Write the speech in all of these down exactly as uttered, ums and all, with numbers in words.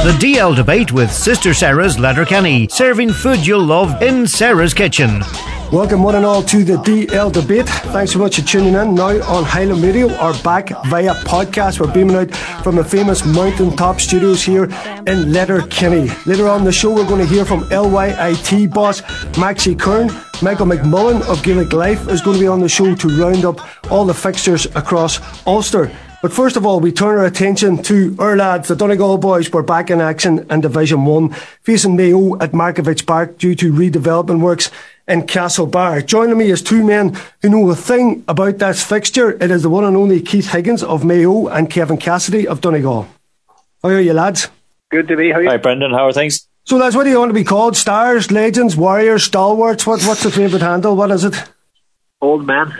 The D L Debate with Sister Sarah's Letterkenny, serving food you'll love in Sarah's Kitchen. Welcome one and all to the D L Debate. Thanks so much for tuning in now on Highland Radio or back via podcast. We're beaming out from the famous Mountaintop Studios here in Letterkenny. Later on the show we're going to hear from L Y I T boss Maxie Kern. Michael McMullen of Gaelic Life is going to be on the show to round up all the fixtures across Ulster. But first of all, we turn our attention to our lads, the Donegal boys. Were back in action in Division one, facing Mayo at Markievicz Park due to redevelopment works in Castlebar. Joining me is two men who know a thing about that fixture. It is the one and only Keith Higgins of Mayo and Kevin Cassidy of Donegal. How are you, lads? Good to be. How are you? Hi, Brendan. How are things? So, lads, what do you want to be called? Stars, legends, warriors, stalwarts? What, what's the favourite handle? What is it? Old man.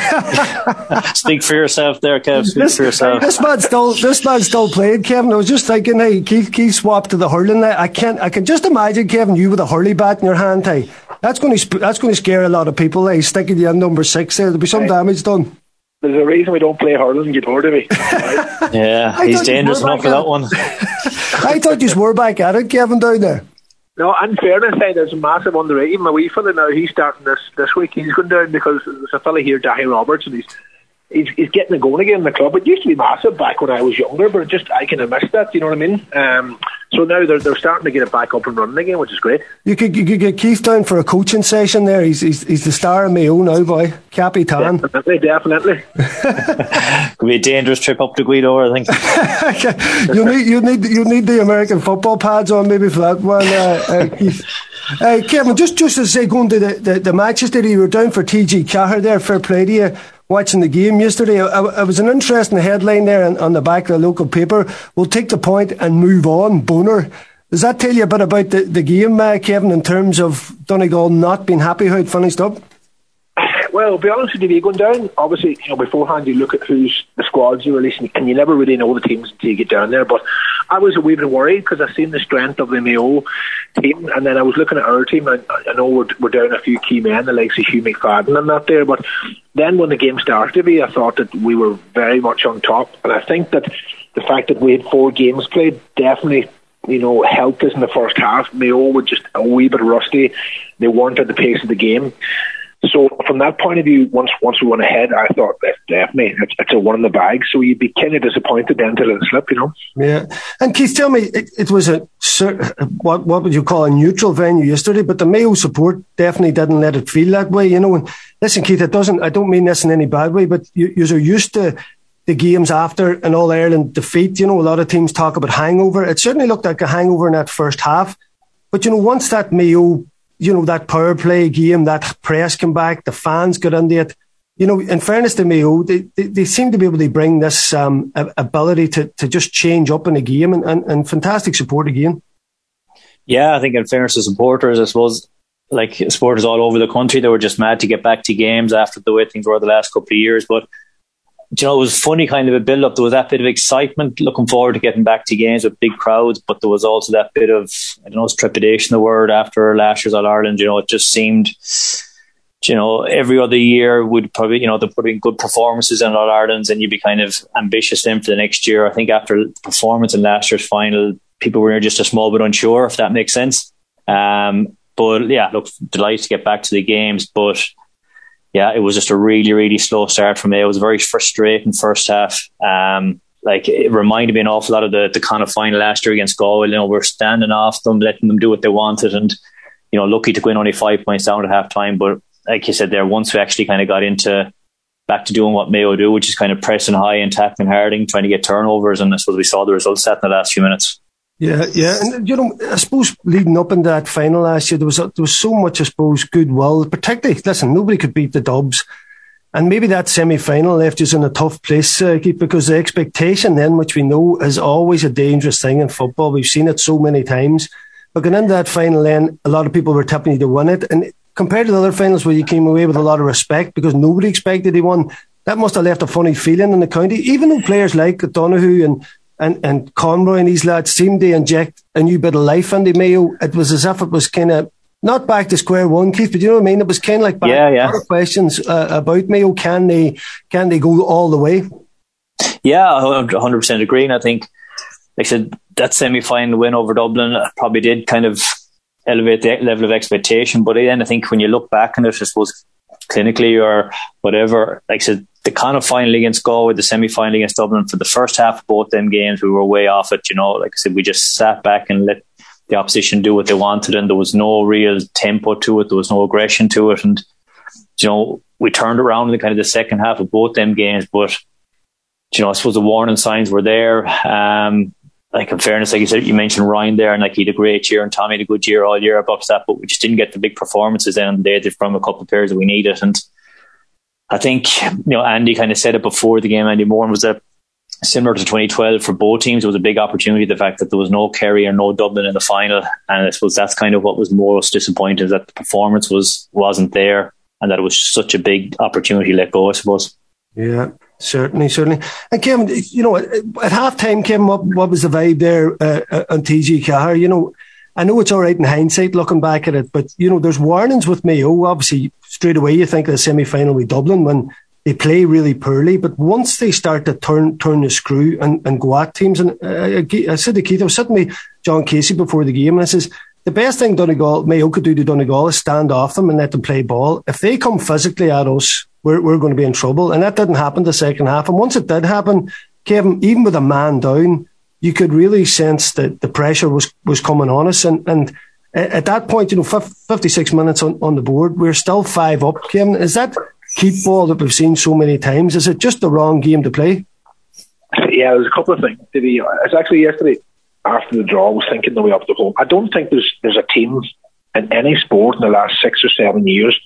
Speak for yourself there, Kev. Speak this, for yourself. This man still, this man still played, Kevin. I was just thinking, hey, Keith, Keith swapped to the hurling. I can't, I can just imagine, Kevin, you with a hurley bat in your hand. Hey, that's going to, that's going to scare a lot of people. Hey, sticking you in number six there. There'll be some hey, damage done. There's a reason we don't play hurling. Get hold of me. Right? Yeah, he's dangerous enough for that one. I thought you were back at it, Kevin, down there. No, in fairness, hey, there's a massive underrated. Even my wee fella now, he's starting this this week. He's going down because there's a fella here, Dahi Roberts, and he's, he's he's getting it going again in the club. It used to be massive back when I was younger, but it just I kind of missed that. You know what I mean? Um, so now they're they're starting to get it back up and running again, which is great. You could you could get Keith down for a coaching session there. He's he's, he's the star of Mayo now, boy. Capitan. Definitely, definitely. Could be a dangerous trip up to Guido, I think. you need you need you need the American football pads on maybe for that one, uh, uh, Keith. Uh, Kevin, just just to say, going to the, the, the matches today, you were down for T G Cahir there. Fair play to you. Watching the game yesterday, it was an interesting headline there on, on the back of the local paper. We'll take the point and move on. Boner. Does that tell you a bit about the, the game, uh, Kevin, in terms of Donegal not being happy how it finished up? Well, to be honest with you, going down, obviously, you know, beforehand you look at who's the squads you're releasing, and you never really know the teams until you get down there. But I was a wee bit worried because I've seen the strength of the Mayo team, and then I was looking at our team, and I know we're, we're down a few key men, the likes of Hugh McFadden and that there. But then when the game started, I thought that we were very much on top, and I think that the fact that we had four games played definitely, you know, helped us in the first half. Mayo were just a wee bit rusty. They weren't at the pace of the game. So from that point of view, once once we went ahead, I thought that definitely it's, it's a one in the bag. So you'd be kind of disappointed then to let it slip, you know. Yeah. And Keith, tell me, it, it was a what what would you call a neutral venue yesterday, but the Mayo support definitely didn't let it feel that way, you know. And listen, Keith, it doesn't. I don't mean this in any bad way, but you you're used to the games after an All Ireland defeat. You know, a lot of teams talk about hangover. It certainly looked like a hangover in that first half, but you know, once that Mayo, you know, that power play game, that press came back, the fans got into it. You know, in fairness to Mayo, they, they, they seem to be able to bring this um, ability to, to just change up in a game, and, and, and fantastic support again. Yeah, I think in fairness to supporters, I suppose, like supporters all over the country, they were just mad to get back to games after the way things were the last couple of years. But, you know, it was funny kind of a build-up. There was that bit of excitement, looking forward to getting back to games with big crowds, but there was also that bit of, I don't know, is trepidation the word after last year's All-Ireland. You know, it just seemed, you know, every other year would probably, you know, they're putting good performances in All-Irelands and you'd be kind of ambitious then for the next year. I think after the performance in last year's final, people were just a small bit unsure, if that makes sense. Um, but yeah, look, delighted to get back to the games, but yeah, it was just a really, really slow start for me. It was a very frustrating first half. Um, like it reminded me an awful lot of the, the kind of final last year against Galway. You know, we're standing off them, letting them do what they wanted, and you know, lucky to go in only five points down at half time. But like you said there, once we actually kind of got into back to doing what Mayo do, which is kind of pressing high and tackling harding, trying to get turnovers, and I suppose we saw the results that in the last few minutes. Yeah, yeah, and you know, I suppose leading up into that final last year, there was there was so much, I suppose, goodwill. Particularly, listen, nobody could beat the Dubs, and maybe that semi-final left us in a tough place, uh, because the expectation then, which we know is always a dangerous thing in football. We've seen it so many times. But going into that final, then a lot of people were tipping you to win it, and compared to the other finals where you came away with a lot of respect because nobody expected he won, that must have left a funny feeling in the county. Even though players like Donoghue and And, and Conroy and these lads seemed to inject a new bit of life into Mayo. It was as if it was kind of not back to square one, Keith, but you know what I mean? It was kind of like back yeah, yeah. to other questions uh, about Mayo. Can they, can they go all the way? Yeah, I one hundred percent agree. And I think, like I said, that semi-final win over Dublin probably did kind of elevate the level of expectation. But then I think when you look back on it, I suppose clinically or whatever, like I said, the kind of final against Galway, the semi-final against Dublin, for the first half of both them games, we were way off it. You know, like I said, we just sat back and let the opposition do what they wanted, and there was no real tempo to it. There was no aggression to it, and you know, we turned around in kind of the second half of both them games. But you know, I suppose the warning signs were there. Um, like in fairness, like you said, you mentioned Ryan there, and like he had a great year, and Tommy had a good year all year above that. But we just didn't get the big performances then on the day from a couple of players that we needed. And I think, you know, Andy kind of said it before the game. Andy Moran was a similar to twenty twelve for both teams. It was a big opportunity, the fact that there was no Kerry or no Dublin in the final, and I suppose that's kind of what was most disappointing, is that the performance was wasn't there, and that it was such a big opportunity let go, I suppose. Yeah, certainly, certainly. And Kevin, you know, at, at half time, Kevin, what, what was the vibe there uh, on T G Cahir? You know, I know it's all right in hindsight looking back at it, but you know, there's warnings with Mayo. Obviously, straight away you think of the semi-final with Dublin when they play really poorly, but once they start to turn turn the screw and, and go at teams, and uh, I said to Keith, I was sitting with John Casey before the game, and I says, the best thing Donegal, Mayo could do to Donegal is stand off them and let them play ball. If they come physically at us, we're, we're going to be in trouble. And that didn't happen the second half. And once it did happen, Kevin, even with a man down, you could really sense that the pressure was, was coming on us. And, and at that point, you know, fifty-six minutes on, on the board, we're still five up. Kevin, is that keep ball that we've seen so many times? Is it just the wrong game to play? Yeah, there's a couple of things. It's actually yesterday after the draw, I was thinking the way up the home. I don't think there's there's a team in any sport in the last six or seven years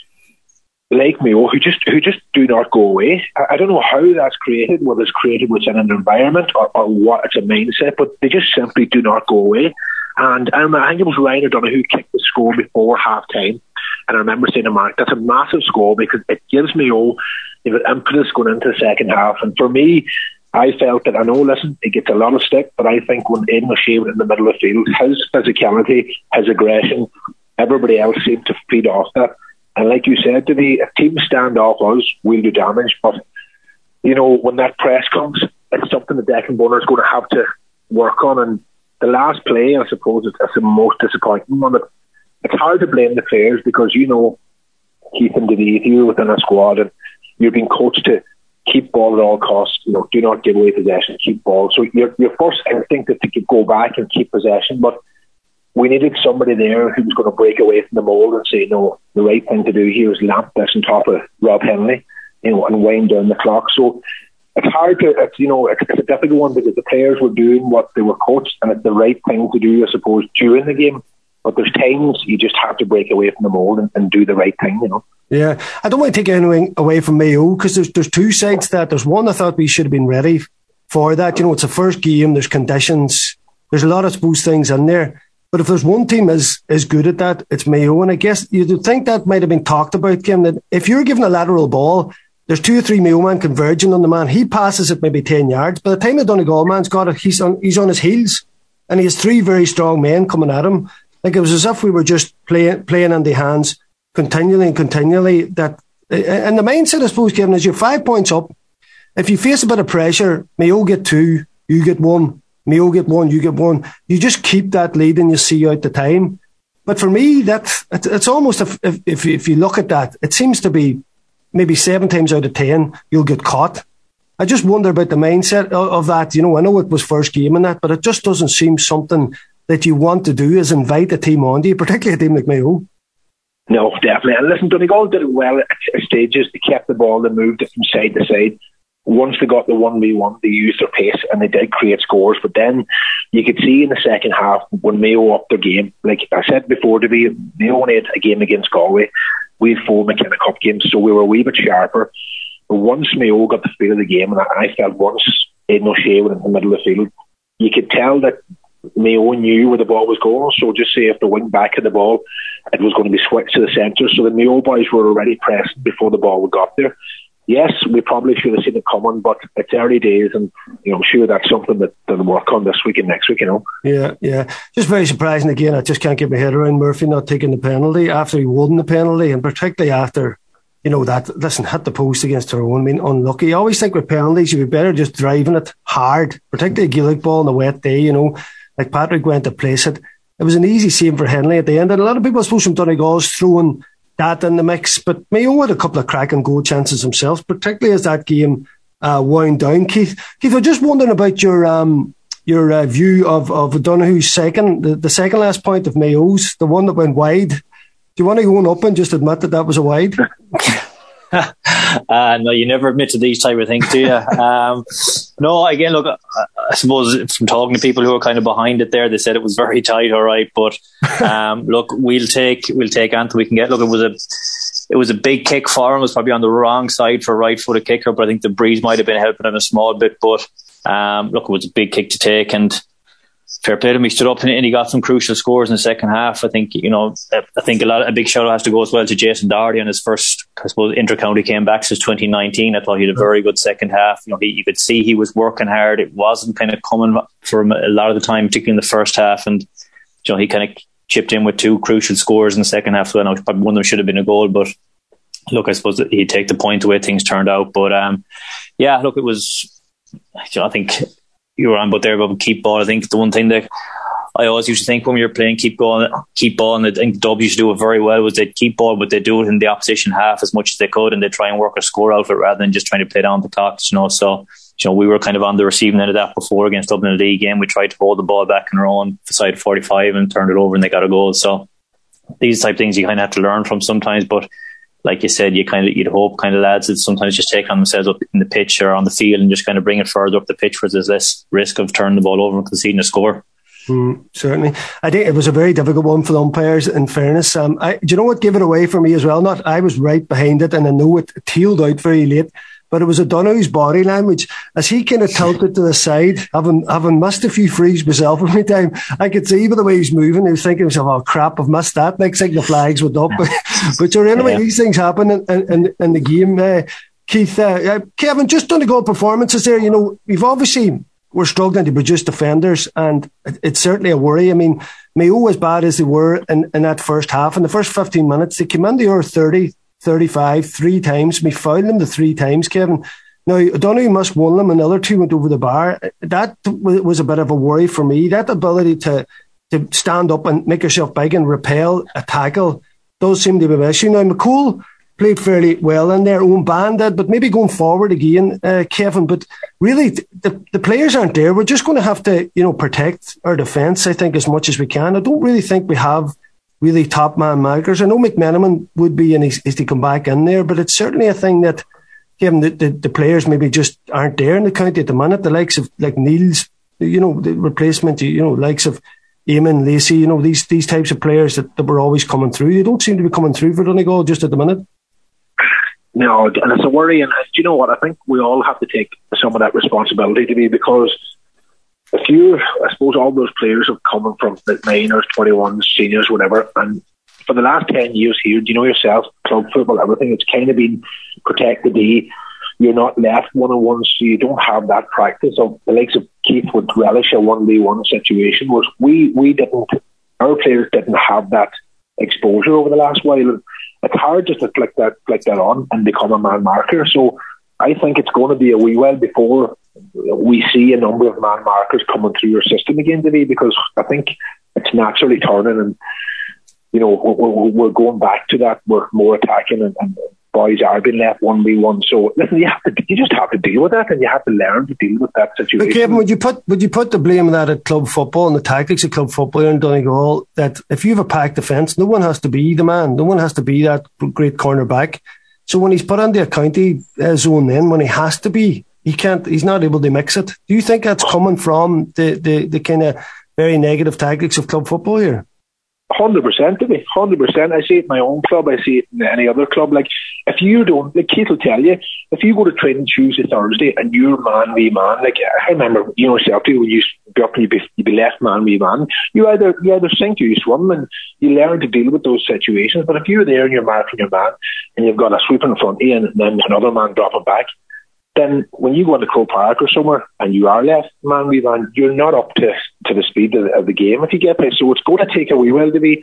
like Mayo who just who just do not go away. I, I don't know how that's created, whether it's created within an environment or, or what, it's a mindset, but they just simply do not go away. And um, I think it was Ryan O'Donoghue who kicked the score before half time. And I remember saying to Mark, that's a massive score because it gives Mayo, you know, impetus going into the second half. And for me, I felt that, I know, listen, it gets a lot of stick, but I think when Aidan O'Shea was in the middle of the field, his physicality, his aggression, everybody else seemed to feed off that. And like you said to me, if teams stand off us, we'll do damage. But, you know, when that press comes, it's something that Declan Bonner is going to have to work on. And the last play, I suppose, it's, it's the most disappointing one. But it's hard to blame the players because, you know, Keith and Davide, you're within a squad and you're being coached to keep ball at all costs, you know, do not give away possession, keep ball. So your your first instinct is to go back and keep possession, but we needed somebody there who was going to break away from the mould and say, no, the right thing to do here is lamp this on top of Rob Henley, you know, and wind down the clock. So it's hard to, it's, you know, it's, it's a difficult one because the players were doing what they were coached, and it's the right thing to do, I suppose, during the game. But there's times you just have to break away from the mould and, and do the right thing, you know. Yeah, I don't want to take anything away from Mayo because there's there's two sides to that. There's one, I thought we should have been ready for that. You know, it's a first game, there's conditions, there's a lot of, I suppose, things in there. But if there's one team is is good at that, it's Mayo. And I guess you'd think that might have been talked about, Kim, that if you're given a lateral ball, there's two or three Mayo men converging on the man. He passes it maybe ten yards. By the time the Donegal man's got it, he's on, he's on his heels. And he has three very strong men coming at him. Like it was as if we were just playing playing in the hands continually and continually. That and the mindset, I suppose, Kevin, is you're five points up. If you face a bit of pressure, Mayo get two, you get one. Mayo get one, you get one. You just keep that lead and you see out the time. But for me, that it's almost if if if you look at that, it seems to be maybe seven times out of ten you'll get caught. I just wonder about the mindset of, of that. You know, I know it was first game and that, but it just doesn't seem something that you want to do is invite a team on to you, particularly a team like Mayo. No, definitely. And listen, Donegal did it well at stages. They kept the ball, they moved it from side to side. Once they got the one v one, they used their pace and they did create scores. But then you could see in the second half when Mayo upped their game, like I said before, to be Mayo only had a game against Galway. We had four McKenna Cup games, so we were a wee bit sharper. But once Mayo got the feel of the game, and I felt once Aidan O'Shea was in the middle of the field, you could tell that Mayo knew where the ball was going. So just say if the wing back had the ball, it was going to be switched to the centre. So the Mayo boys were already pressed before the ball got there. Yes, we probably should have seen it coming, but it's early days, and you know, I'm sure that's something that they'll work on this week and next week, you know. Yeah, yeah. Just very surprising again. I just can't get my head around Murphy not taking the penalty after he won the penalty, and particularly after you know, that, listen, hit the post against Tyrone. I mean, unlucky. I always think with penalties, you'd be better just driving it hard, particularly a Gaelic ball on a wet day, you know, like Patrick went to place it. It was an easy save for Henley at the end. And a lot of people, I suppose, from Donegal's throwing that in the mix. But Mayo had a couple of cracking goal chances themselves, particularly as that game uh, wound down. Keith, Keith, I'm just wondering about your um, your uh, view of, of O'Donoghue's second, the, the second last point of Mayo's, the one that went wide. Do you want to go on up and just admit that that was a wide? uh, no, you never admit to these type of things, do you? um, no, again, look, I, I suppose from talking to people who are kind of behind it there, they said it was very tight, all right. But um, look, we'll take we'll take anything we can get. Look, it was a it was a big kick for him. It was probably on the wrong side for a right-footed kicker, but I think the breeze might have been helping him a small bit. But um, look, it was a big kick to take, and fair play to him. He stood up and he got some crucial scores in the second half. I think, you know, I think a lot, a big shout out has to go as well to Jason Doherty on his first, I suppose, inter-county came back since twenty nineteen. I thought he had a very good second half. You know, he, you could see he was working hard. It wasn't kind of coming for him a lot of the time, particularly in the first half. And, you know, he kind of chipped in with two crucial scores in the second half. So I know probably one of them should have been a goal, but look, I suppose that he'd take the point the way things turned out. But um, yeah, look, it was, you know, I think you were on about there about keep ball. I think the one thing that I always used to think when we were playing keep ball, keep ball, and I think Dubs used to do it very well, was they'd keep ball, but they'd do it in the opposition half as much as they could, and they'd try and work a score out of it rather than just trying to play down the clock, you know. So, you know, we were kind of on the receiving end of that before against Dublin in the league game. We tried to hold the ball back in our own side forty-five and turned it over, and they got a goal. So these type of things you kind of have to learn from sometimes, but like you said, you kind of you'd hope kind of lads that sometimes just take on themselves up in the pitch or on the field and just kind of bring it further up the pitch where there's less risk of turning the ball over and conceding a score. Mm, certainly. I think it was a very difficult one for the umpires, in fairness. Um, I, do you know what gave it away for me as well? Not I was right behind it, and I know it tailed out very late, but it was O'Donoghue's body language as he kind of tilted to the side, having having missed a few frees myself every time. I could see by the way he was moving, he was thinking to himself, oh crap, I've missed that. Next thing the flags went up. But, but anyway, yeah. These things happen in, in, in the game. Uh, Keith, uh, uh, Kevin, just on the goal performances there, you know, we've obviously, we're struggling to produce defenders, and it, it's certainly a worry. I mean, Mayo, as bad as they were in, in that first half, in the first fifteen minutes, they came into our thirty, thirty-five, three times. We fouled them the three times, Kevin. Now, O'Donoghue must won them, and the other two went over the bar. That was a bit of a worry for me. That ability to, to stand up and make yourself big and repel a tackle does seem to be an issue. Now, McCool played fairly well in there, Owen Band did, but maybe going forward again, uh, Kevin. But really, the, the players aren't there. We're just going to have to, you know, protect our defence, I think, as much as we can. I don't really think we have really top man markers. I know McMenamin would be, and he's, he's to come back in there, but it's certainly a thing that, Kevin, the, the, the players maybe just aren't there in the county at the minute. The likes of like Niels, you know, the replacement, you know, likes of Eamon, Lacey, you know, these these types of players that, that were always coming through. They don't seem to be coming through for Donegal just at the minute. No, and it's a worry. And do you know what? I think we all have to take some of that responsibility to be, because if you, I suppose all those players have come from the minors, twenty-ones, seniors, whatever, and for the last ten years here, do you know yourself, club football, everything, it's kind of been protect the day. You're not left one-on-one, so you don't have that practice of the likes of Keith would relish a one-v-one situation, whereas we, we didn't, our players didn't have that exposure over the last while. And it's hard just to click that, click that on and become a man marker. So I think it's going to be a wee while before we see a number of man markers coming through your system again today, because I think it's naturally turning, and you know we're, we're going back to that. We're more attacking, and, and boys are being left one v one. So listen, you have to, you just have to deal with that, and you have to learn to deal with that situation. But Kevin, would you put would you put the blame of that at club football and the tactics of club football in Donegal? That if you have a packed defence, no one has to be the man, no one has to be that great cornerback. So when he's put into a county uh, zone, then when he has to be, he can't. He's not able to mix it. Do you think that's coming from the the, the kind of very negative tactics of club football here? Hundred percent to me, hundred percent. I see it in my own club. I see it in any other club. Like if you don't, like Keith will tell you, if you go to training Tuesday, Thursday, and you're man v man, like I remember, you know yourself too, when you be up and you be you be left man v man, you either you either sink or you swim, and you learn to deal with those situations. But if you're there and you're marking your man, and you've got a sweep in front of you, and then another man dropping back, then when you go into Croke Park or somewhere and you are left man v man, you're not up to, to the speed of, of the game if you get there. So it's going to take a wee while to be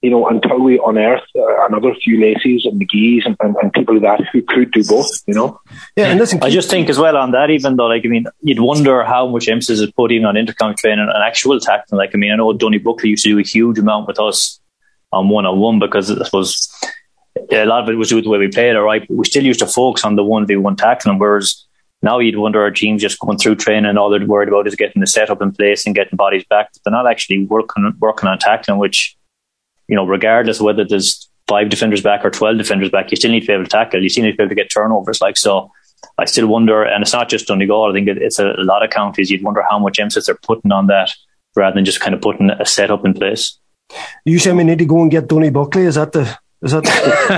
you know, until we unearth uh, another few Lacey's and McGee's and, and, and people like that who could do both, you know. Yeah, and listen, I just think as well on that, even though, like, I mean, you'd wonder how much emphasis is put in on intercom training and actual tackling. Like, I mean, I know Donny Buckley used to do a huge amount with us on one-on-one because I suppose a lot of it was due to the way we played, all right, but we still used to focus on the one v one tackling, whereas now you'd wonder our teams just going through training and all they're worried about is getting the setup in place and getting bodies back. They're not actually working working on tackling, which, you know, regardless of whether there's five defenders back or twelve defenders back, you still need to be able to tackle. You still need to be able to get turnovers. Like, so I still wonder, and it's not just Donegal, I think it, it's a, a lot of counties, you'd wonder how much emphasis they're putting on that rather than just kind of putting a setup in place. You say we need to go and get Donny Buckley, is that the... Is that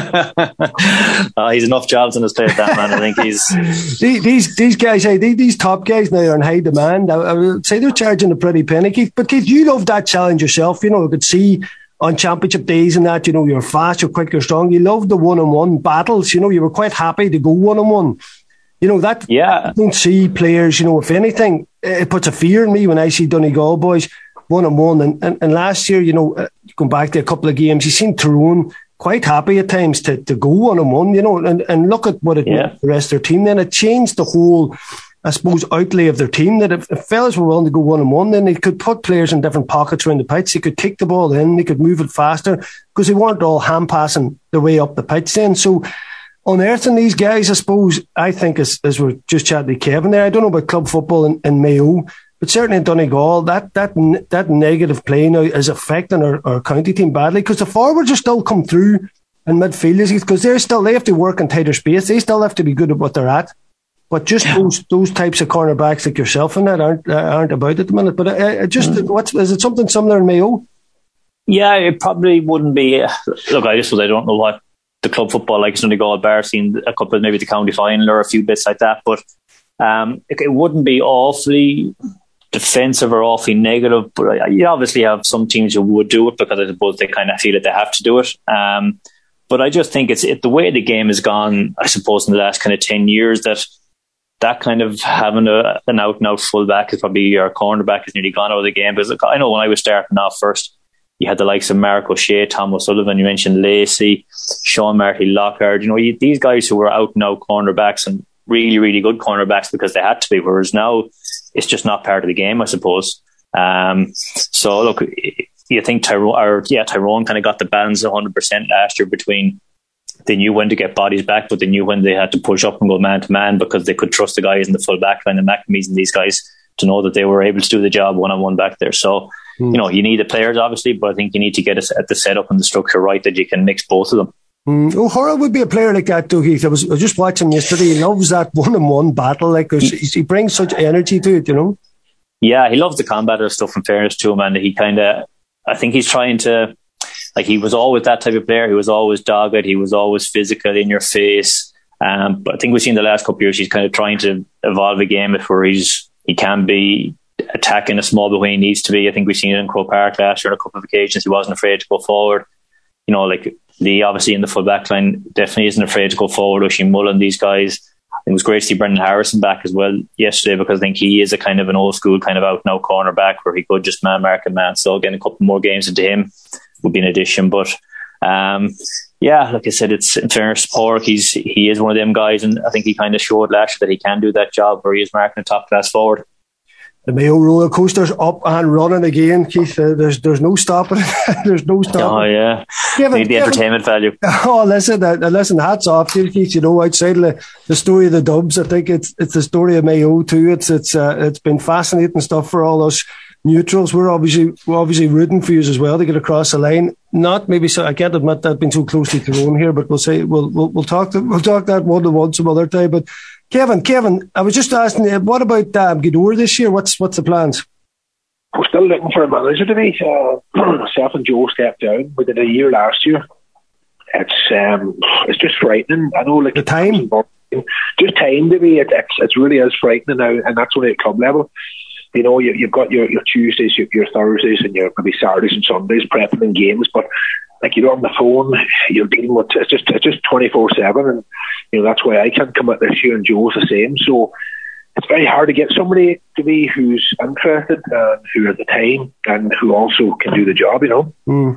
uh, he's enough jobs on his plate, that man. I think he's these these guys. Hey, these top guys now are in high demand. I, I would say they're charging a pretty penny, Keith. But Keith, you love that challenge yourself. You know, you could see on championship days and that. You know, you're fast, you're quick, you're strong. You love the one-on-one battles. You know, you were quite happy to go one-on-one. You know that. Yeah. I don't see players. You know, if anything, it puts a fear in me when I see Donegal boys one-on-one. And, and and last year, you know, uh, going back to a couple of games, you seen Tyrone quite happy at times to, to go one-on-one, you know, and, and look at what it yeah. did for the rest of their team. Then it changed the whole, I suppose, outlay of their team, that if, if fellas were willing to go one-on-one, then they could put players in different pockets around the pitch. They could kick the ball in, they could move it faster, because they weren't all hand-passing their way up the pitch then. So unearthing these guys, I suppose, I think, as, as we're just chatting to Kevin there, I don't know about club football in, in Mayo, but certainly in Donegal, that that that negative play now is affecting our, our county team badly, because the forwards are still come through in midfielders, because they're still, they have to work in tighter space. They still have to be good at what they're at. But just those those types of cornerbacks like yourself and that aren't uh, aren't about at the minute. But uh, just mm. what's is it something similar in Mayo? Yeah, it probably wouldn't be. Uh, look, I just I don't know what the club football like in Donegal. Bar seen a couple of maybe the county final or a few bits like that, but um, it, it wouldn't be awfully defensive or awfully negative, but you obviously have some teams who would do it because I suppose they kind of feel that they have to do it. Um, but I just think it's it, the way the game has gone, I suppose, in the last kind of ten years, that that kind of having a, an out and out fullback is probably your cornerback is nearly gone out of the game. Because I know when I was starting off first, you had the likes of Mark O'Shea, Tom O'Sullivan, you mentioned Lacey, Sean Marty Lockhart. You know, you, these guys who were out and out cornerbacks and really, really good cornerbacks because they had to be, whereas now it's just not part of the game, I suppose. Um, so, look, you think Tyrone, or yeah, Tyrone kind of got the balance one hundred percent last year between they knew when to get bodies back, but they knew when they had to push up and go man to man because they could trust the guys in the full back line, the McNamees and these guys, to know that they were able to do the job one on one back there. So, mm. you know, you need the players obviously, but I think you need to get a, at the setup and the structure right that you can mix both of them. Mm. O'Hara would be a player like that, too, Keith. I was, I was just watching yesterday. He loves that one-on-one battle. Like he, he brings such energy to it, you know. Yeah, he loves the combative stuff. In fairness to him, and he kind of, I think he's trying to, like, he was always that type of player. He was always dogged. He was always physical, in your face. Um, but I think we've seen the last couple of years he's kind of trying to evolve a game where he's he can be attacking a small bit when he needs to be. I think we've seen it in Croke Park last year on a couple of occasions. He wasn't afraid to go forward. You know, like Lee, obviously in the full back line, definitely isn't afraid to go forward. Oisin Mullen, these guys. It was great to see Brendan Harrison back as well yesterday, because I think he is a kind of an old school kind of out and out cornerback where he could just man mark and man. So getting a couple more games into him would be an addition. But um, yeah, like I said, it's in fairness, Pork, he's he is one of them guys, and I think he kind of showed last year that he can do that job where he is marking a top class forward. The Mayo roller coaster's up and running again, Keith. Uh, there's there's no stopping it. There's no stopping. Oh yeah, Kevin, need the Kevin, entertainment value. Oh, listen, uh, listen. Hats off to you, Keith. You know, outside the, the story of the Dubs, I think it's it's the story of Mayo too. It's it's uh, it's been fascinating stuff for all us neutrals. We're obviously we're obviously rooting for you as well to get across the line. Not maybe so. I can't admit that being so closely thrown here, but we'll say we'll we'll, we'll talk to, we'll talk that one to one some other time. But Kevin, Kevin, I was just asking you, what about um, Gweedore this year? What's what's the plans? We're still looking for a manager to be. Uh, myself and Joe stepped down. We did a year last year. It's um, it's just frightening. I know, like the time, just time to be. It, it's it's really is frightening now, and that's only at club level. You know, you, you've got your, your Tuesdays, your, your Thursdays, and your maybe Saturdays and Sundays prepping in games, but like you're on the phone, you're dealing with it's just it's just twenty four seven, and you know that's why I can't come out this year, and Joe's the same. So it's very hard to get somebody to be who's interested and who has the time and who also can do the job. You know. Mm.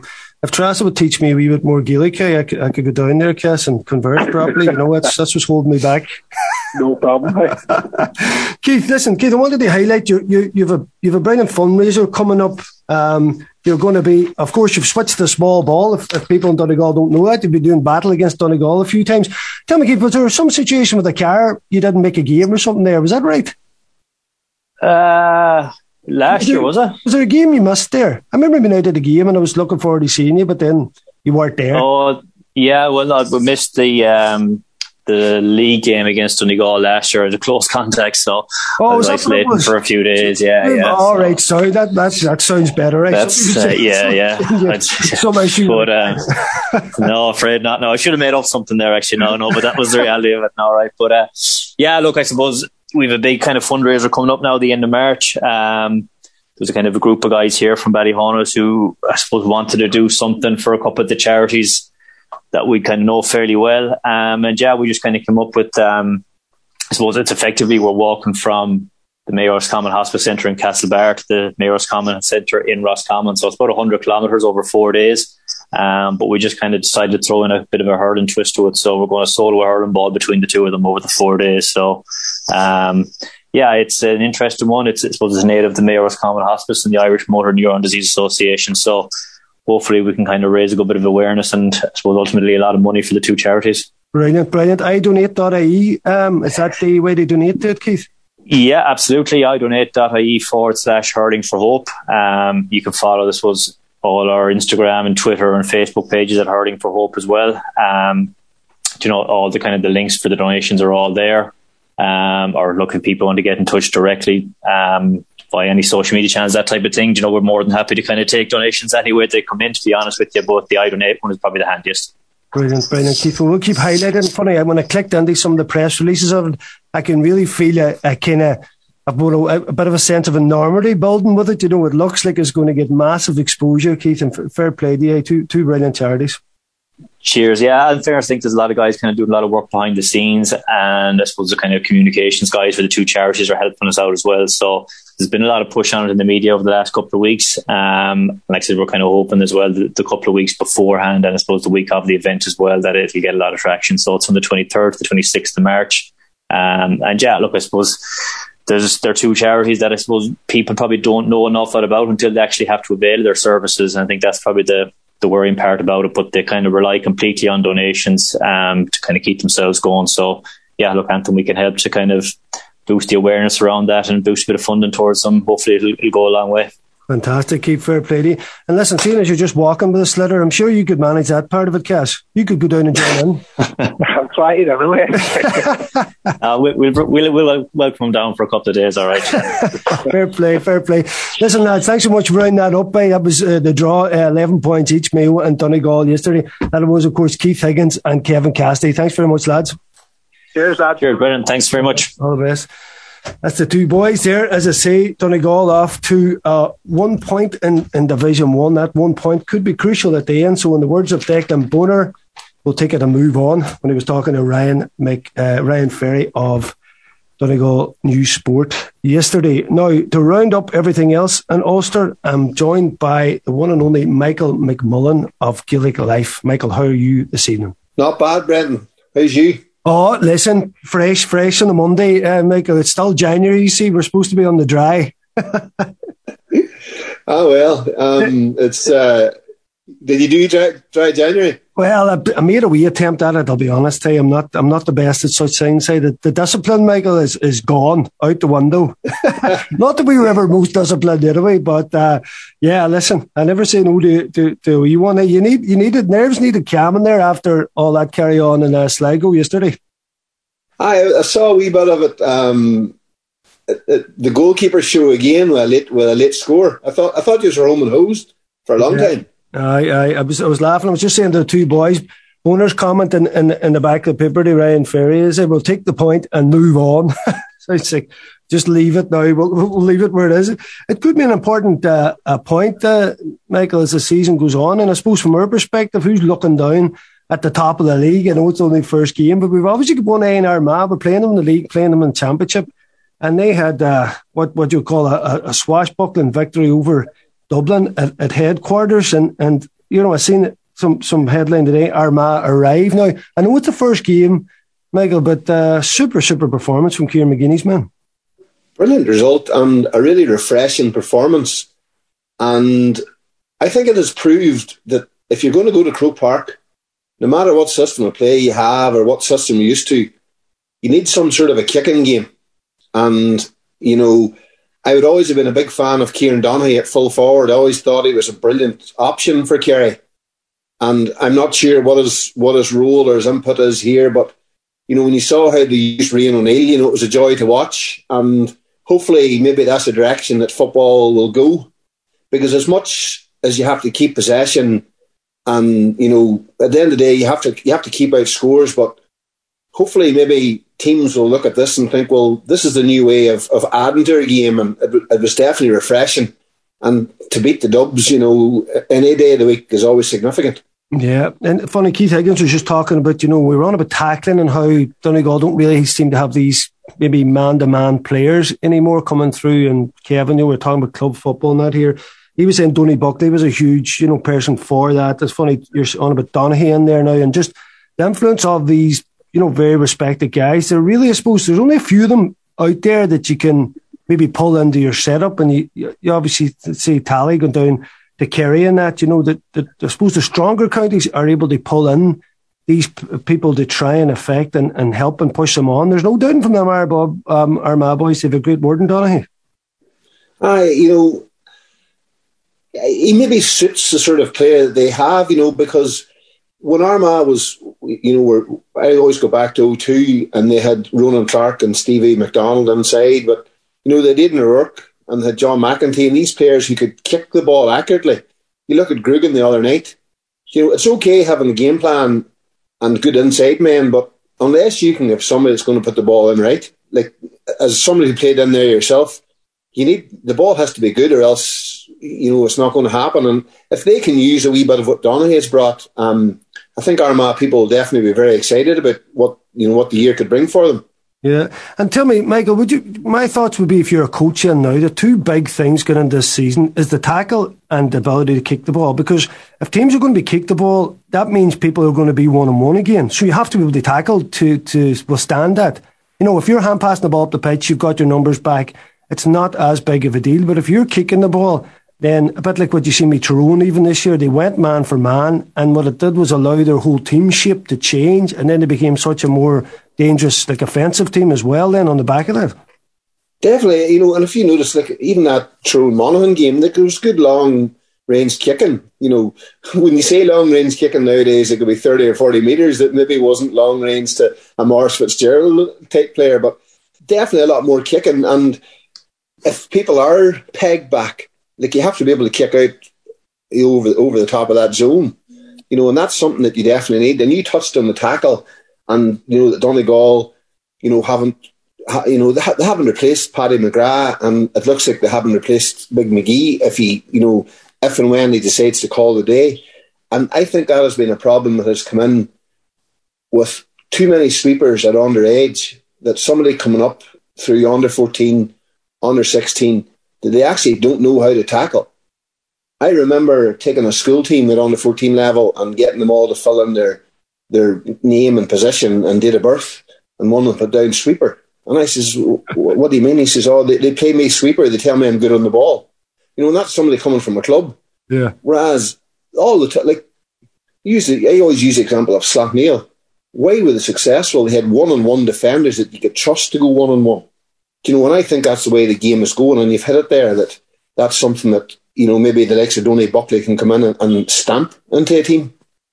if Tressa would teach me a wee bit more Gaelic, I could, I could go down there, Cass, and converse properly. You know, that's, that's what's holding me back. No problem. Keith, listen, Keith, I wanted to highlight you. You you've a you've a brilliant fundraiser coming up. Um, you're going to be, of course, you've switched to small ball. If, if people in Donegal don't know that, you've been doing battle against Donegal a few times. Tell me, Keith, was there some situation with a car you didn't make a game or something there? Was that right? Uh, last was there, year, was it? Was there a game you missed there? I remember being out at the game and I was looking forward to seeing you, but then you weren't there. Oh, yeah, well, no, we missed the um, the league game against Donegal last year as a close contact, so oh, I was isolating was? for a few days. Yeah, yeah. All so. right, sorry, that that's, that sounds better. Right? That's uh, yeah, yeah. yeah. So but uh, no, afraid not. No, I should have made up something there. Actually, no, no, but that was the reality of it. All right, but uh, yeah, look, I suppose we have a big kind of fundraiser coming up now, the end of March. Um, there's a kind of a group of guys here from Ballyhonus who I suppose wanted to do something for a couple of the charities that we kind of know fairly well. Um, and yeah, we just kind of came up with, um, I suppose it's effectively we're walking from the Mayor's Common Hospice Centre in Castlebar to the Mayor's Common Centre in Roscommon. So it's about one hundred kilometres over four days. Um, but we just kind of decided to throw in a bit of a hurling twist to it. So we're going to solo a hurling ball between the two of them over the four days. So, um, yeah, it's an interesting one. It's, I suppose it's native to the Mayor's Common Hospice and the Irish Motor Neuron Disease Association. So hopefully we can kind of raise a good bit of awareness and I suppose ultimately a lot of money for the two charities. Brilliant, brilliant. I donate dot I E. Um, is that the way they donate to it, Keith? Yeah, absolutely. I donate dot I E forward slash hurling for hope. Um, you can follow, this was all our Instagram and Twitter and Facebook pages at Hurling for Hope as well. Um, you know, all the kind of the links for the donations are all there. Um, or look, if people want to get in touch directly um, via any social media channels, that type of thing, you know, we're more than happy to kind of take donations anywhere they come in, to be honest with you. But the I Donate one is probably the handiest. Brilliant, brilliant, Keith. We'll keep highlighting. Funny, when I clicked into some of the press releases of it, I can really feel a, a kind of a, a bit of a sense of enormity building with it. You know, it looks like it's going to get massive exposure, Keith, and fair play to you. Two, two brilliant charities. Cheers. Yeah, in fairness, I think there's a lot of guys kind of doing a lot of work behind the scenes, and I suppose the kind of communications guys for the two charities are helping us out as well. So there's been a lot of push on it in the media over the last couple of weeks. Um, like I said, we're kind of hoping as well the, the couple of weeks beforehand, and I suppose the week of the event as well, that it'll get a lot of traction. So it's on the twenty-third to the twenty-sixth of March. Um, and yeah, look, I suppose there's there are two charities that I suppose people probably don't know enough about until they actually have to avail their services. And I think that's probably the the worrying part about it, but they kind of rely completely on donations um, to kind of keep themselves going. So yeah, look, Anthony, we can help to kind of boost the awareness around that and boost a bit of funding towards them. Hopefully it'll, it'll go a long way. Fantastic. Keep fair play to you. And listen, seeing as you're just walking with a slitter, I'm sure you could manage that part of it, Cass. You could go down and join in. I'll try it anyway. uh, we'll, we'll, we'll, we'll welcome him down for a couple of days, all right? Fair play, fair play. Listen, lads, thanks so much for rounding that up. Eh? That was uh, the draw, uh, eleven points each, Mayo and Donegal yesterday. That was, of course, Keith Higgins and Kevin Cassidy. Thanks very much, lads. Cheers, lads. Cheers, brilliant. Thanks very much. All the best. That's the two boys there. As I say, Donegal off to uh, one point in, in Division one. That one point could be crucial at the end. So in the words of Declan Bonner, we'll take it and move on, when he was talking to Ryan Mc, uh, Ryan Ferry of Donegal News Sport yesterday. Now, to round up everything else in Ulster, I'm joined by the one and only Michael McMullen of Gaelic Life. Michael, how are you this evening? Not bad, Brendan. How's you? Oh, listen, fresh, fresh on a Monday, uh, Michael. It's still January, you see. We're supposed to be on the dry. Oh, well, um, it's... Uh, did you do dry, dry January? Well, I, I made a wee attempt at it, I'll be honest. Hey, I'm not I'm not the best at such things. Hey, the, the discipline, Michael, is, is gone out the window. Not that we were ever most disciplined anyway, but uh, yeah, listen, I never say no to, to, to a wee one. You need, you needed, nerves needed calming there after all that carry on in uh, Sligo yesterday. I, I saw a wee bit of it. Um, it, it the goalkeeper show again with a late, with a late score. I thought I thought you were home and hosed for a long yeah. time. I, I, I was I was laughing. I was just saying to the two boys, owner's comment in, in, in the back of the paper to Ryan Ferry is, we'll take the point and move on. So it's like, just leave it now. We'll, we'll leave it where it is. It could be an important uh, a point, uh, Michael, as the season goes on. And I suppose from our perspective, who's looking down at the top of the league? I know it's only first game, but we've obviously got one eye in Armagh. We're playing them in the league, playing them in the championship. And they had uh, what, what you call a, a swashbuckling victory over Dublin at, at headquarters, and, and you know, I've seen some, some headline today, Armagh arrive. Now, I know it's the first game, Michael, but uh, super, super performance from Kieran McGuinness, man. Brilliant result and a really refreshing performance. And I think it has proved that if you're going to go to Croke Park, no matter what system of play you have or what system you're used to, you need some sort of a kicking game. And, you know, I would always have been a big fan of Kieran Donaghy at full forward. I always thought he was a brilliant option for Kerry. And I'm not sure what his, what his role or his input is here, but, you know, when you saw how they used Rian O'Neill, you know, it was a joy to watch. And hopefully maybe that's the direction that football will go. Because as much as you have to keep possession and, you know, at the end of the day, you have to you have to keep out scores, but hopefully maybe teams will look at this and think, well, this is the new way of, of adding to a game, and it, it was definitely refreshing. And to beat the Dubs, you know, any day of the week is always significant. Yeah, and funny, Keith Higgins was just talking about, you know, we were on about tackling and how Donegal don't really seem to have these maybe man-to-man players anymore coming through. And Kevin, you know, we were talking about club football and that here. He was saying Donny Buckley was a huge, you know, person for that. It's funny, you're on about Donaghy in there now, and just the influence of these, you know, very respected guys. They're really, I suppose, there's only a few of them out there that you can maybe pull into your setup, and you, you obviously see Tally going down to Kerry and that, you know, that, that I suppose the stronger counties are able to pull in these p- people to try and affect and, and help and push them on. There's no doubt from them Armagh um, Armagh boys, they have a great word in Donaghy. I, you know, he maybe suits the sort of player that they have, you know, because when Armagh was, you know, we're, I always go back to oh two and they had Ronan Clark and Stevie McDonald inside, but, you know, they didn't work and they had John McEntee and these players who could kick the ball accurately. You look at Grugan the other night, you know, it's okay having a game plan and good inside men, but unless you can have somebody that's going to put the ball in right, like as somebody who played in there yourself, you need, the ball has to be good or else, you know, it's not going to happen. And if they can use a wee bit of what Donaghy has brought, um, I think Armagh people will definitely be very excited about what, you know, what the year could bring for them. Yeah. And tell me, Michael, would you, my thoughts would be, if you're a coach in now, the two big things going into this season is the tackle and the ability to kick the ball. Because if teams are going to be kick the ball, that means people are going to be one-on-one again. So you have to be able to tackle to, to withstand that. You know, if you're hand passing the ball up the pitch, you've got your numbers back, it's not as big of a deal. But if you're kicking the ball, then a bit like what you see me Tyrone even this year, they went man for man, and what it did was allow their whole team shape to change, and then they became such a more dangerous, like, offensive team as well then on the back of that. Definitely, you know, and if you notice, like, even that Tyrone Monaghan game, like, there was good long range kicking. You know, when you say long range kicking nowadays, it could be thirty or forty metres. That maybe wasn't long range to a Maurice Fitzgerald type player, but definitely a lot more kicking. And if people are pegged back, like, you have to be able to kick out over over the top of that zone, you know, and that's something that you definitely need. And you touched on the tackle, and you know that Donegal, you know, haven't, you know, they, ha- they haven't replaced Paddy McGrath, and it looks like they haven't replaced Big McGee if he, you know, if and when he decides to call the day. And I think that has been a problem that has come in with too many sweepers at underage. That somebody coming up through under fourteen, under sixteen, that they actually don't know how to tackle. I remember taking a school team at under fourteen level and getting them all to fill in their their name and position and date of birth, and one of them put down sweeper. And I says, what do you mean? He says, oh, they, they play me sweeper, they tell me I'm good on the ball. You know, and that's somebody coming from a club. Yeah. Whereas all the time, like, usually, I always use the example of Slaughtneil. Why were they successful? They had one-on-one defenders that you could trust to go one-on-one. You know, and I think that's the way the game is going, and you've hit it there, that that's something that, you know, maybe the likes of Donny Buckley can come in and, and stamp into a team.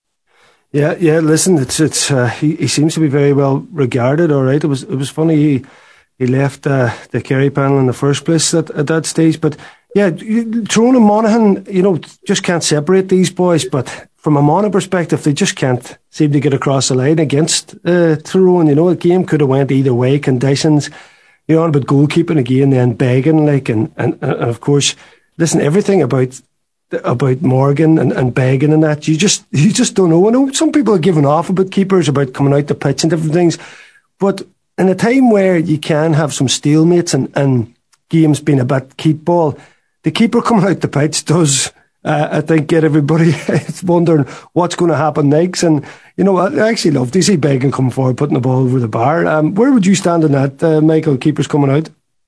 Yeah, yeah. Listen, it's it's uh, he, he seems to be very well regarded. All right, it was it was funny he he left uh, the Kerry panel in the first place at, at that stage. But yeah, Tyrone and Monaghan, you know, just can't separate these boys. But from a Monaghan perspective, they just can't seem to get across the line against uh, Tyrone. You know, the game could have went either way. Conditions, you know, about goalkeeping again, then begging, like, and, and and of course, listen, everything about. about Morgan and, and begging and that, you just you just don't know. I know some people are giving off about keepers, about coming out the pitch and different things, but in a time where you can have some stalemates and, and games being a bit keep ball, the keeper coming out the pitch does uh, I think get everybody wondering what's going to happen next. And, you know, I actually love to see Beggan come forward, putting the ball over the bar. Um, where would you stand in that, uh, Michael, keepers coming out?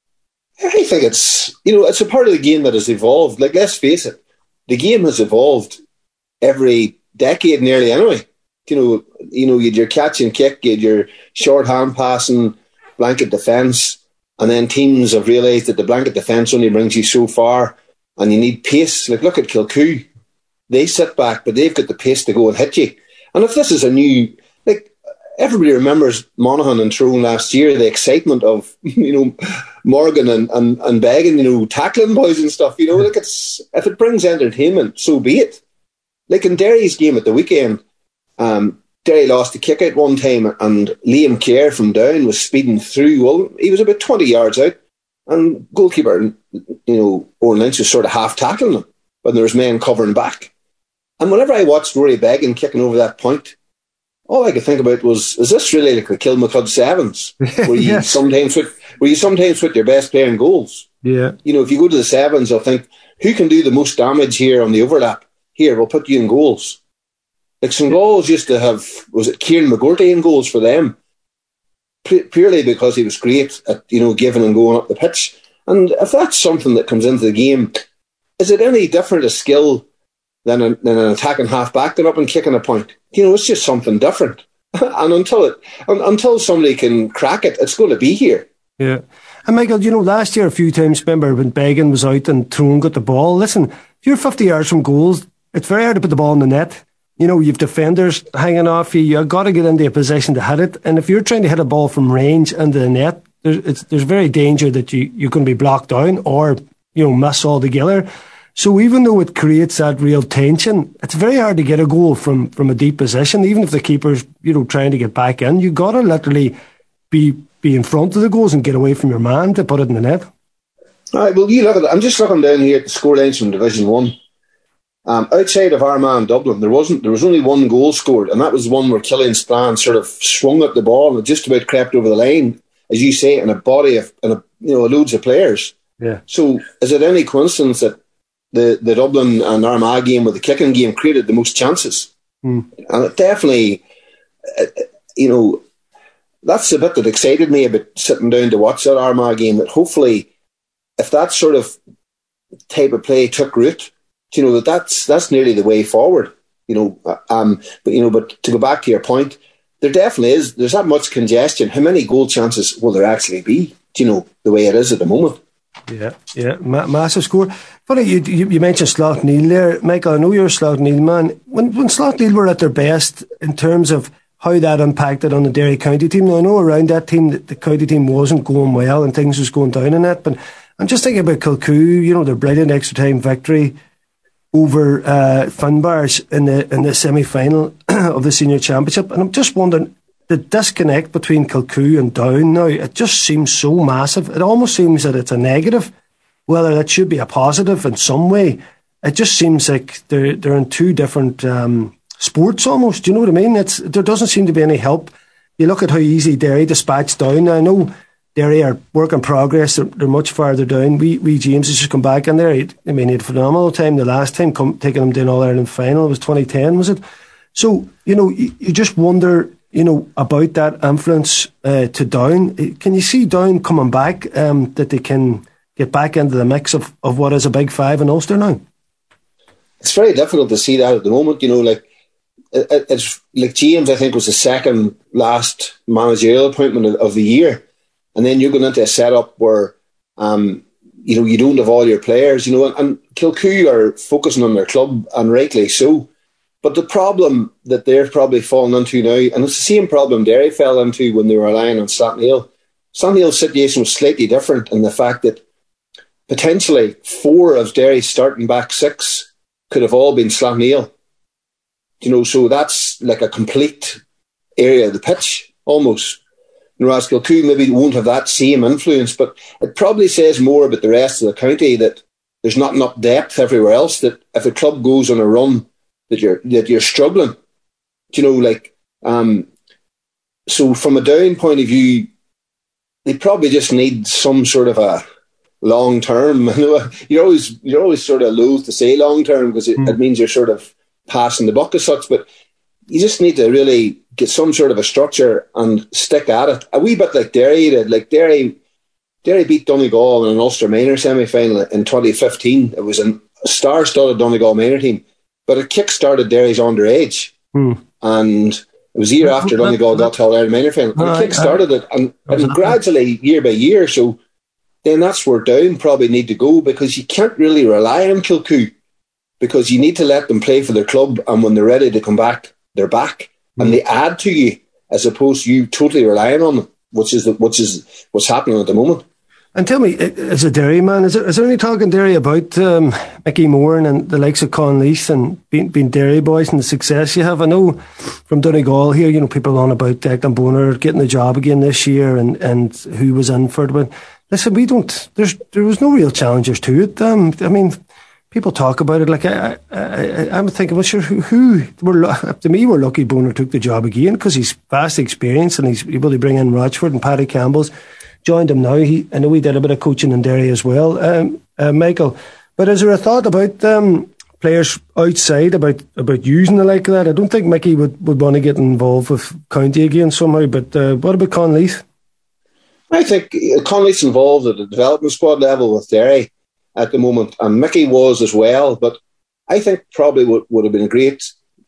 I think it's, you know, it's a part of the game that has evolved. Like, let's face it, the game has evolved every decade nearly anyway. You know, you know, you had your catch and kick, you had your short hand passing, blanket defence, and then teams have realised that the blanket defence only brings you so far, and you need pace. Like, look at Kilcoo. They sit back, but they've got the pace to go and hit you. And if this is a new, like, everybody remembers Monaghan and Tyrone last year, the excitement of, you know, Morgan and, and, and Beggan, you know, tackling boys and stuff, you know, like, it's, if it brings entertainment, so be it. Like in Derry's game at the weekend, um, Derry lost the kick out one time and Liam Kerr from Down was speeding through. Well, he was about twenty yards out and goalkeeper, you know, Owen Lynch was sort of half tackling him when there was men covering back. And whenever I watched Rory Beggan kicking over that point, all I could think about was, is this really like the Kilmacud Sevens? Where you yes. sometimes put, where you sometimes put your best player in goals. Yeah. You know, if you go to the Sevens, I'll think, who can do the most damage here on the overlap? Here, we'll put you in goals. Like Saint Gall's used to have, was it Kieran McGourty in goals for them? P- purely because he was great at, you know, giving and going up the pitch. And if that's something that comes into the game, is it any different a skill than, a, than an attacking half-back going up and kicking a point? You know, it's just something different. And until it, un, until somebody can crack it, it's going to be here. Yeah. And Michael, you know, last year a few times, remember when Beggan was out and Tyrone got the ball. Listen, if you're fifty yards from goals, it's very hard to put the ball in the net. You know, you've defenders hanging off you. You've got to get into a position to hit it. And if you're trying to hit a ball from range into the net, there's, it's, there's very danger that you, you're going to be blocked down or, you know, miss altogether. So even though it creates that real tension, it's very hard to get a goal from, from a deep position. Even if the keeper's, you know, trying to get back in, you've got to literally be, be in front of the goals and get away from your man to put it in the net. All right, well, you look at it. I'm just looking down here at the score lines from Division One. Um, outside of Armagh Dublin, there wasn't. There was only one goal scored, and that was the one where Killian Spillane sort of swung up the ball and just about crept over the line, as you say, in a body of, in a, you know, loads of players. Yeah. So, is it any coincidence that the, the Dublin and Armagh game, with the kicking game, created the most chances? Mm. And it definitely, uh, you know, that's the bit that excited me about sitting down to watch that Armagh game. That hopefully, if that sort of type of play took root, you know, that that's that's nearly the way forward. You know, um, but you know, but to go back to your point, there definitely is. There's that much congestion. How many goal chances will there actually be? Do you know, the way it is at the moment? Yeah, yeah, Ma- massive score. Funny, you, you you mentioned Slaughtneil there, Michael. I know you're a Slaughtneil man. When when Slaughtneil were at their best in terms of how that impacted on the Derry County team. Now I know around that team the, the county team wasn't going well and things was going down in that. But I'm just thinking about Kilcoo. You know, their brilliant extra time victory over uh, Finbars in the in the semi-final of the senior championship, and I'm just wondering the disconnect between Kilcoo and Down now. It just seems so massive. It almost seems that it's a negative, whether it should be a positive in some way. It just seems like they're they're in two different um, sports almost. Do you know what I mean? It's there doesn't seem to be any help. You look at how easy Derry dispatched Down. I know Derry are work in progress. They're, they're much farther down. We, we James has just come back in there. He, I mean, he had a phenomenal time the last time, come, taking them to an All-Ireland final. It was twenty ten, was it? So, you know, you, you just wonder, you know, about that influence uh, to Down. Can you see Down coming back, um, that they can get back into the mix of, of what is a big five in Ulster now? It's very difficult to see that at the moment. You know, like, it, it's like James, I think, was the second last managerial appointment of, of the year. And then you're going into a setup where, um, you know, you don't have all your players, you know, and, and Kilcoo are focusing on their club, and rightly so. But the problem that they're probably falling into now, and it's the same problem Derry fell into when they were relying on Slaughtneil. Slaughtneil's situation was slightly different in the fact that potentially four of Derry's starting back six could have all been Slaughtneil. You know, so that's like a complete area of the pitch, almost. Whereas Kilcoo maybe won't have that same influence, but it probably says more about the rest of the county that there's not enough depth everywhere else, that if a club goes on a run, that you're that you're struggling. Do you know, like, um, so from a Down point of view, they probably just need some sort of a, long term. You're always you're always sort of loath to say long term because it, mm. it means you're sort of passing the buck as such. But you just need to really get some sort of a structure and stick at it. A wee bit like Derry did. Like Derry, Derry beat Donegal in an Ulster Minor semi-final in twenty fifteen. It was a star-studded Donegal Minor team, but it kick-started Derry's underage. Mm. And it was a year after Donegal got to All-Ireland Minor final. And it kick-started it. And, and gradually, year by year, so then that's where Down probably need to go, because you can't really rely on Kilcoo, because you need to let them play for their club, and when they're ready to come back, they're back. Mm. And they add to you, as opposed to you totally relying on them, which is the, which is what's happening at the moment. And tell me, as a Derry man, is there, is there any talk in Derry about um, Mickey Moore and the likes of Conleith and being, being Derry boys and the success you have? I know from Donegal here, you know, people on about Declan Bonner getting the job again this year and, and who was in for it. But listen, we don't, there's, there was no real challengers to it. Um, I mean, people talk about it like, I, I, I, I'm thinking, well, sure, who, who we're, to me, we're lucky Bonner took the job again, because he's vast experience and he's able to bring in Rochford and Paddy Campbell's. Joined him now. He, I know he did a bit of coaching in Derry as well, um, uh, Michael. But is there a thought about um, players outside about, about using the like of that? I don't think Mickey would, would want to get involved with County again somehow. But uh, what about Conleith? I think Conleith's involved at the development squad level with Derry at the moment, and Mickey was as well. But I think probably would, would have been a great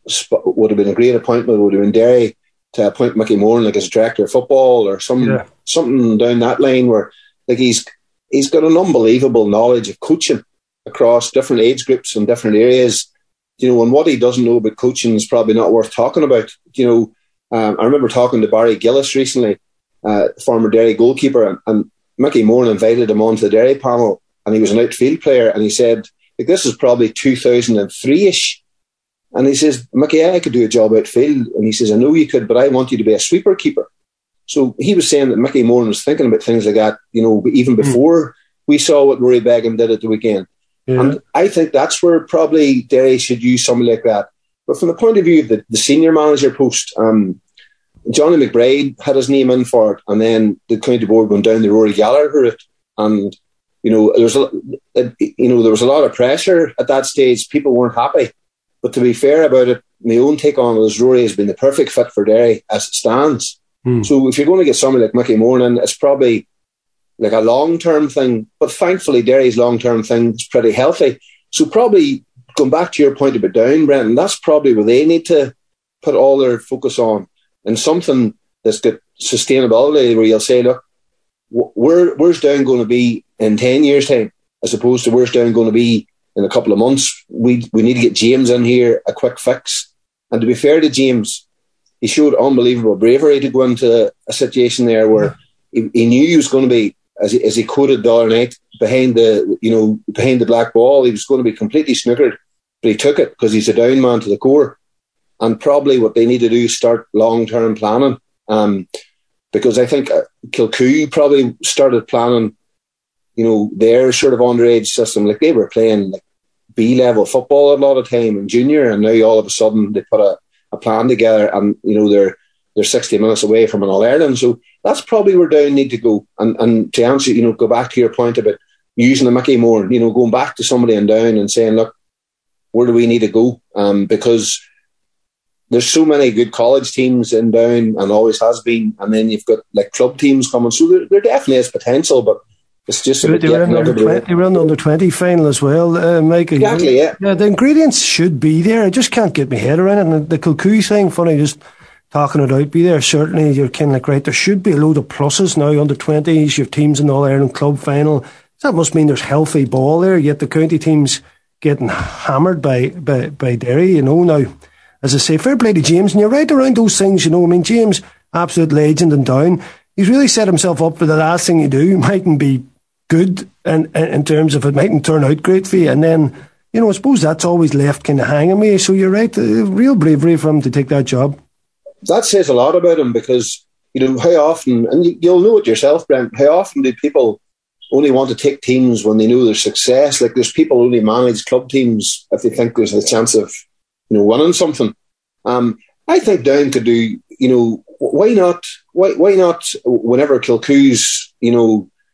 would have been a great appointment. Would have been Derry to appoint Mickey Moore like as director of football or some yeah. something down that line, where like he's he's got an unbelievable knowledge of coaching across different age groups and different areas. You know, and what he doesn't know about coaching is probably not worth talking about. You know, um, I remember talking to Barry Gillis recently, uh, former Derry goalkeeper, and, and Mickey Moore invited him onto the Derry panel, and he was an outfield player, and he said, like, this is probably two thousand three-ish. And he says, Mickey, I could do a job outfield. And he says, I know you could, but I want you to be a sweeper keeper. So he was saying that Mickey Moore was thinking about things like that, you know, even before mm. we saw what Rory Begum did at the weekend. Yeah. And I think that's where probably Derry should use somebody like that. But from the point of view of the, the senior manager post, um, Johnny McBride had his name in for it, and then the county board went down the Rory Gallagher route. And, you know, there was a, you know, there was a lot of pressure at that stage. People weren't happy. But to be fair about it, my own take on it is Rory has been the perfect fit for Derry as it stands. Mm. So if you're going to get somebody like Mickey Moore in, it's probably like a long-term thing. But thankfully, Derry's long-term thing is pretty healthy. So probably, going back to your point about Down, Brenton, that's probably where they need to put all their focus on. And something that's got sustainability, where you'll say, look, where, where's Down going to be in ten years' time, as opposed to where's Down going to be in a couple of months. We we need to get James in here, a quick fix. And to be fair to James, he showed unbelievable bravery to go into a situation there where he, he knew he was going to be, as he, as he quoted the other night, behind the you know behind the black ball. He was going to be completely snookered, but he took it because he's a Down man to the core. And probably what they need to do is start long-term planning, um, because I think Kilcoo probably started planning, you know, their sort of underage system. Like, they were playing like B-level football a lot of time in junior, and now all of a sudden they put a, a plan together, and, you know, they're they're sixty minutes away from an All-Ireland. So that's probably where Down need to go. And and to answer, you know, go back to your point about using the Mickey Moore, you know, going back to somebody in Down and saying, look, where do we need to go? Um, because there's so many good college teams in Down, and always has been, and then you've got like club teams coming. So there, there definitely is potential, but it's just they, they, were in under twenty, they were in the under twenty final as well, uh, Mike. Exactly, yeah. yeah. The ingredients should be there. I just can't get my head around it. And the Kilcoo thing, funny, just talking it out, be there. Certainly, you're kind of like, right, there should be a load of pluses now. Under twenties, your teams in the All-Ireland club final. That must mean there's healthy ball there, yet the county team's getting hammered by, by, by Derry, you know, now. As I say, fair play to James, and you're right around those things, you know. I mean, James, absolute legend and Down. He's really set himself up for the last thing you do. Mightn't be good in, in terms of it mightn't turn out great for you. And then, you know, I suppose that's always left kind of hanging me. So you're right, uh, real bravery for him to take that job. That says a lot about him, because, you know, how often, and you, you'll know it yourself, Brent, how often do people only want to take teams when they know there's success? Like, there's people who only manage club teams if they think there's a chance of, you know, winning something. Um, I think Down could do, you know, why not, why, why not, whenever Kilcoo's, you know,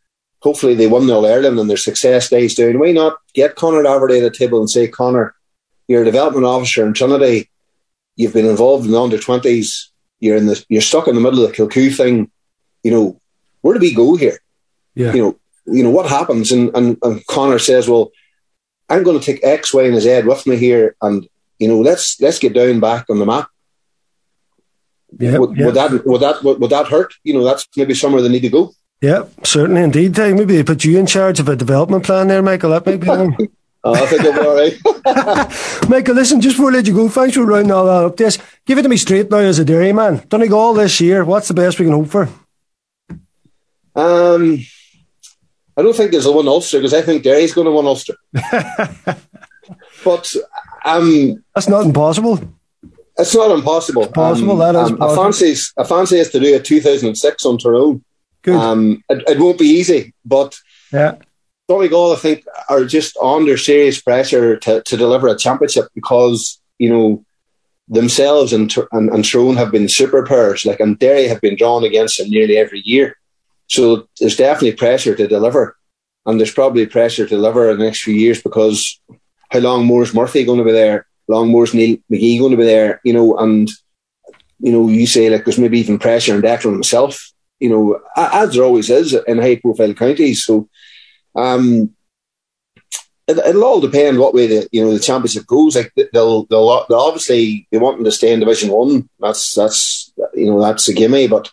hopefully they won the All-Ireland and their success dies down. Why not get Conor Laverty at the table and say, Conor, you're a development officer in Trinity. You've been involved in the under twenties. You're in the, you're stuck in the middle of the Kilcoo thing. You know, where do we go here? Yeah. You know, you know what happens? And, and, and Conor says, well, I'm going to take X, Y, and Z with me here, and you know, let's let's get down back on the map. Yeah, would, yeah. would that would that would, would that hurt? You know, that's maybe somewhere they need to go. Yeah, certainly indeed. Hey, maybe they put you in charge of a development plan there, Michael. That might be one. Oh, I think it'll be all right. Michael, listen, just before I let you go, thanks for rounding all that up. This, give it to me straight now as a Derry man. Donegal this year, what's the best we can hope for? Um, I don't think there's a win Ulster, because I think Derry's going to win Ulster. But um, that's not impossible. It's not impossible. It's possible, um, that is um, possible. I fancy, I fancy us to do a two thousand six on Tyrone. Good. Um, it, it won't be easy, but yeah. Donegal, I think, are just under serious pressure to, to deliver a championship, because, you know, themselves and, and, and Tyrone have been superpowers, like, and Derry have been drawn against them nearly every year. So there's definitely pressure to deliver, and there's probably pressure to deliver in the next few years, because how long more is Murphy going to be there? How long more is Neil McGee going to be there? You know, and, you know, you say, like, there's maybe even pressure on Declan himself, you know, as there always is in high-profile counties. So, Um, it, it'll all depend what way the you know the championship goes. Like they'll they'll, they'll obviously they want them to stay in Division One. That's that's you know that's a gimme. But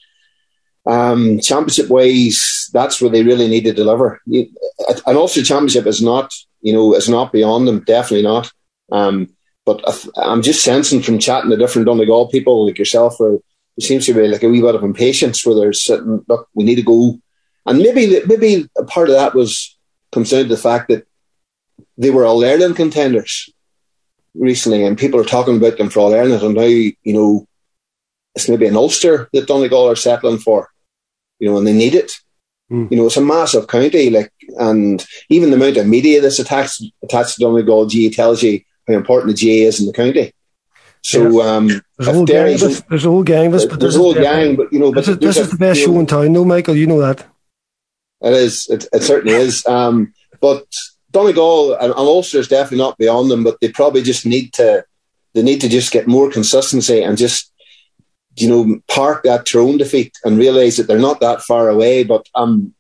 um, championship wise, that's where they really need to deliver. An Ulster championship is not you know is not beyond them. Definitely not. Um, but I'm just sensing from chatting to different Donegal people like yourself, where there seems to be like a wee bit of impatience, where they're sitting, look, we need to go. And maybe maybe a part of that was comes down to the fact that they were All-Ireland contenders recently, and people are talking about them for All-Ireland, and now, you know, it's maybe an Ulster that Donegal are settling for, you know, and they need it. Mm. You know, it's a massive county, like, and even the amount of media that's attached attached to Donegal G A A tells you how important the G A A is in the county. So um, there's, a whole gang of us, there's a whole gang of us, but there's a whole gang, but you know, but this is, this is the best show in town, though, Michael. You know that. It is. It, it certainly is. Um, but Donegal and, and Ulster is definitely not beyond them. But they probably just need to. They need to just get more consistency and just, you know, park that Tyrone defeat and realise that they're not that far away. But um,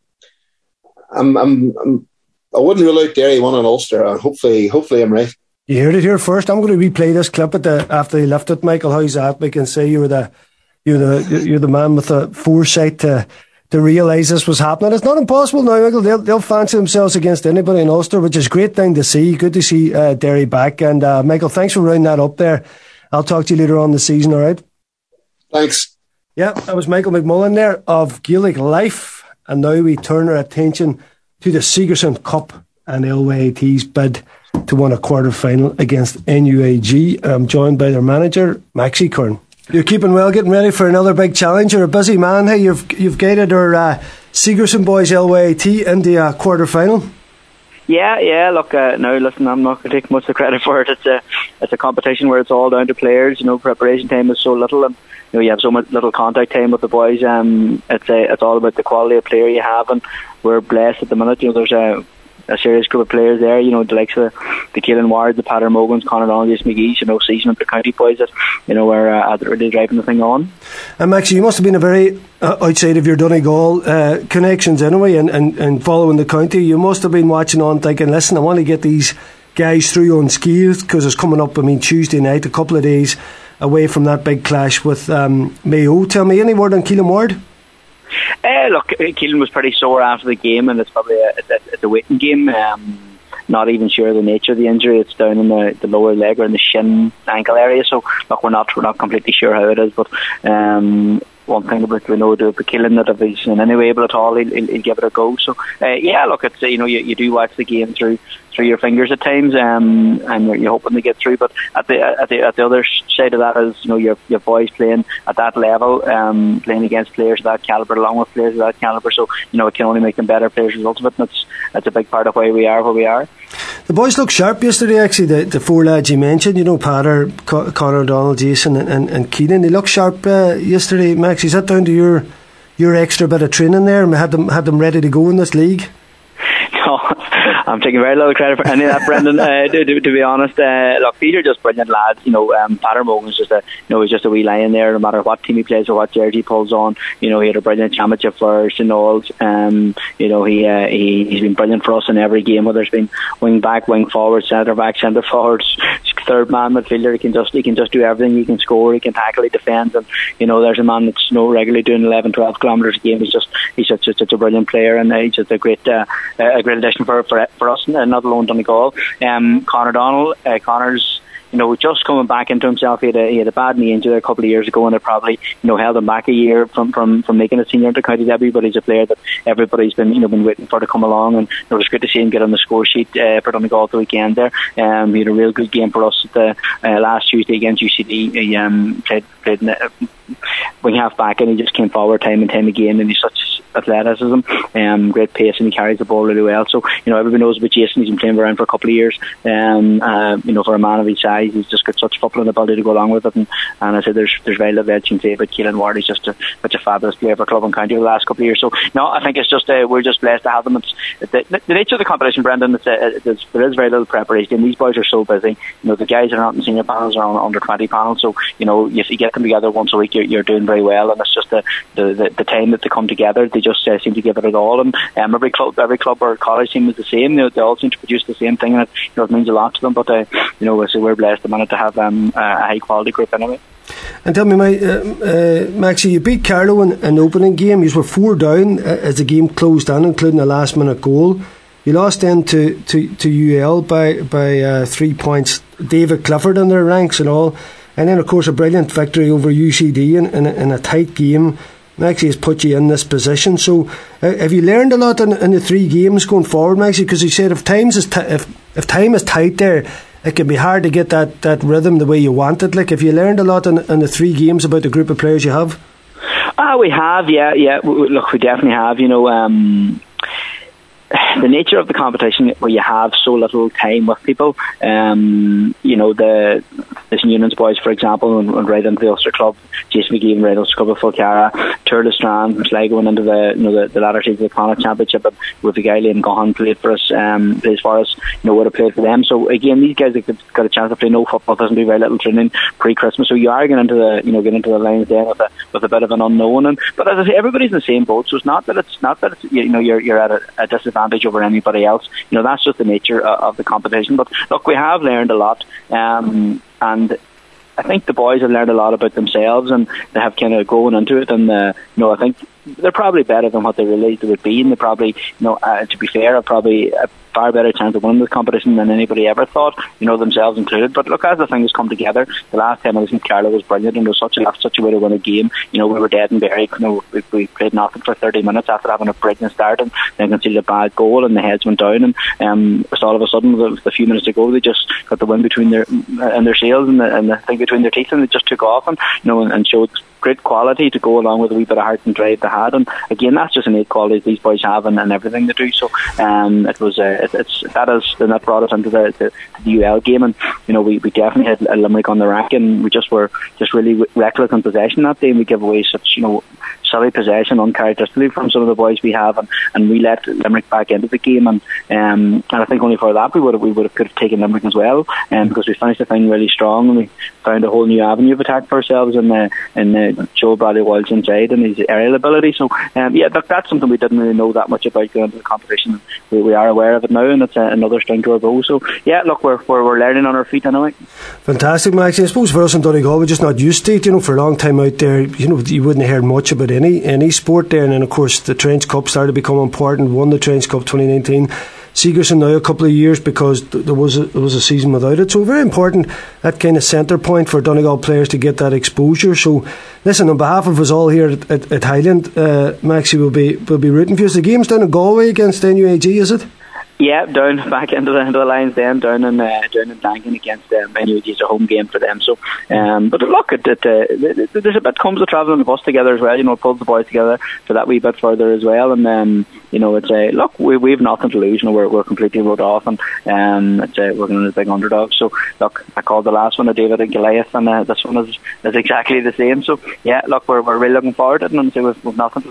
I'm, I'm, I'm, I wouldn't rule out Derry one on Ulster. And hopefully, hopefully, I'm right. You heard it here first. I'm going to replay this clip at the after they left it, Michael. How's that? We can say you're the, you're the, you're the man with the foresight to. to realise this was happening. It's not impossible now, Michael. They'll, they'll fancy themselves against anybody in Ulster, which is a great thing to see. Good to see uh, Derry back. And uh, Michael, thanks for rounding that up there. I'll talk to you later on in the season, all right? Thanks. Yeah, that was Michael McMullen there of Gaelic Life. And now we turn our attention to the Sigerson Cup and L Y A T's bid to win a quarter-final against N U I G. I'm joined by their manager, Maxie Kern. You're keeping well, getting ready for another big challenge. You're a busy man. Hey, you've you've guided our uh, Sigerson boys L Y A T into a quarter final. Yeah, yeah. Look, uh, no, listen. I'm not going to take much of the credit for it. It's a it's a competition where it's all down to players. You know, preparation time is so little, and you know you have so much little contact time with the boys. Um, it's a, it's all about the quality of player you have, and we're blessed at the minute. You know, there's a. a serious group of players there, you know, the likes of the Keelan Ward, the Patter Mogans, Conor Donald, Jason McGee, you know, seasoned the county boys that, you know, are uh, really driving the thing on. And Maxie, you must have been a very uh, outside of your Donegal uh, connections anyway, and, and, and following the county. You must have been watching on thinking, listen, I want to get these guys through unscathed, because it's coming up, I mean, Tuesday night, a couple of days away from that big clash with um, Mayo. Tell me, any word on Keelan Ward? Uh, look, Keelan was pretty sore after the game, and it's probably a, it's a, it's a waiting game. Um, not even sure of the nature of the injury. It's down in the, the lower leg or in the shin ankle area. So look, we're not we're not completely sure how it is. But um, one thing about we know the Keelan, that if he's in any way able at all, he'll, he'll, he'll give it a go. So uh, yeah, look, it's you know you, you do watch the game through through your fingers at times, um, and you're, you're hoping to get through. But at the at the at the other side of that is you know your your boys playing at that level, um, playing against players of that caliber, along with players of that caliber. So you know it can only make them better players as a result of it. And that's that's a big part of why we are where we are. The boys looked sharp yesterday, actually, the, the four lads you mentioned, you know, Patter, Co- Conor Donald, Jason and, and, and Keelan. They looked sharp uh, yesterday, Max. Is that down to your your extra bit of training there and had them, had them ready to go in this league? no, I'm taking very little credit for any of that, Brendan. Uh, to, to, to be honest, uh, look, these are just brilliant lads. You know, um, Patrick Mogan's just a, you know, he's just a wee lion there. No matter what team he plays or what jersey he pulls on, you know, he had a brilliant championship for Saint Noel's. Um, you know, he, uh, he he's been brilliant for us in every game. Whether it's been wing back, wing forward, centre back, centre forward, third man midfielder, he can just he can just do everything. He can score, he can tackle, he defends, and you know, there's a man that's you know regularly doing eleven, twelve kilometres a game. He's just he's just such a brilliant player, and he's just a great uh, a great addition for for, for us, not alone Donegal. Um, Conor Donnell, uh, Conor's you know just coming back into himself. He had a, he had a bad knee injury a couple of years ago, and it probably you know held him back a year from from, from making a senior intercounty debut. But he's a player that everybody's been you know been waiting for to come along, and it was good to see him get on the score sheet uh, for Donegal the weekend there. Um, he had a real good game for us at the uh, last Tuesday against U C D. He um, played played. Uh, wing half back, and he just came forward time and time again, and he's such athleticism, um, great pace, and he carries the ball really well. So you know everybody knows about Jason. He's been playing around for a couple of years. Um, uh, you know for a man of his size, he's just got such footballing ability to go along with it. And, and I said there's there's very little else you can say about Keelan Ward. He's just a, such a fabulous player for club and county over the last couple of years. So no, I think it's just uh, we're just blessed to have them. It's the, the nature of the competition, Brendan. It's, uh, it's, there is very little preparation. These boys are so busy. You know the guys are not in senior panels, are on under twenty panels. So you know if you get them together once a week, you're, you're doing very well. And it's just the, the, the, the time that they come together, they just uh, seem to give it at all. And um, every club, every club or college team is the same. You know, they all seem to produce the same thing, and it, you know, it means a lot to them. But uh, you know, so we're blessed to to have um, a high quality group anyway. And tell me, my, uh, uh, Maxie, you beat Carlow in an opening game. You were four down uh, as the game closed down, including a last minute goal. You lost then to, to, to U L by by uh, three points. David Clifford in their ranks and all. And then, of course, a brilliant victory over U C D in, in, a, in a tight game. Maxie has put you in this position. So, uh, have you learned a lot in, in the three games going forward, Maxie? Because he said if times is t- if if time is tight there, it can be hard to get that, that rhythm the way you want it. Like, have you learned a lot in, in the three games about the group of players you have? Ah, we have, yeah, yeah. We, look, we definitely have. You know, um, the nature of the competition where you have so little time with people. Um, you know, the the Saint Eunan's boys, for example, and, and right into the Ulster club, Jason McGee and right Ulster club of Fulcara, Tour de Strand, from Sligo went into the you know the, the latter stage of the Connacht Championship, and with the guy Liam Gohan played for us, um, plays for us, you know, would have played for them. So again, these guys have got a chance to play no football, doesn't do very little training pre-Christmas, so you are getting into the you know getting into the lines then with a with a bit of an unknown. And but as I say, everybody's in the same boat, so it's not that it's not that it's, you know you're you're at a, a disadvantage over anybody else. You know, that's just the nature of, of the competition. But look, we have learned a lot, um, and I think the boys have learned a lot about themselves, and they have kind of grown into it. And uh, you know, I think they're probably better than what they realised they would be. And they probably, you know, uh, to be fair, are probably a far better chance of winning this competition than anybody ever thought, you know, themselves included. But look, as the things come together, the last time I was in Carlow was brilliant, and there was such a such a way to win a game. You know, we were dead and buried. You know, we, we played nothing for thirty minutes after having a brilliant start, and then conceded a bad goal, and the heads went down. And um, just all of a sudden, with a few minutes to go, they just got the wind between their and their sails and the, and the thing between their teeth, and they just took off and you know and, and showed great quality to go along with a wee bit of heart and drive they had. And again, that's just innate qualities these boys have, and, and everything they do. So um, it was uh, it, it's that is and that brought us into the, the, the U L game, and you know we, we definitely had a Limerick on the rack, and we just were just really reckless in possession that day, and we gave away such you know silly possession uncharacteristically from some of the boys we have, and, and we let Limerick back into the game, and um, and I think only for that we would have, we would have could have taken Limerick as well, and um, because we finished the thing really strong, and we found a whole new avenue of attack for ourselves, and uh, and uh, Joe Bradley Wilds inside and his aerial ability. So um, yeah, that, that's something we didn't really know that much about going into the competition. We, we are aware of it now, and it's uh, another string to our bow. So yeah, look, we're, we're we're learning on our feet anyway. Fantastic, Max. I suppose for us in Donegal, we're just not used to it. You know, for a long time out there, you know, you wouldn't have heard much about any any sport there, and then of course the Trench Cup started to become important. Won the Trench Cup twenty nineteen. Seagerson now a couple of years because th- there was a, there was a season without it. So very important, that kind of centre point for Donegal players to get that exposure. So listen, on behalf of us all here at, at, at Highland, uh, Maxie will be will be rooting for you. The game's down in Galway against N U A G, is it? Yeah, down back into the, into the lines then, down in uh, down in Dangan against um, N U A G. It's a home game for them. So, um, but look, it, it, uh, there's a bit comes with travelling the bus together as well. You know, it pulls the boys together for that wee bit further as well. And um, you know, it's a uh, look, we we've nothing to lose. You know, we're we're completely wrote off, and um, it's uh, we're going to be big underdogs. So look, I called the last one a David and Goliath, and uh, this one is is exactly the same. So yeah, look, we're we're really looking forward to it, and we've, we've nothing to lose.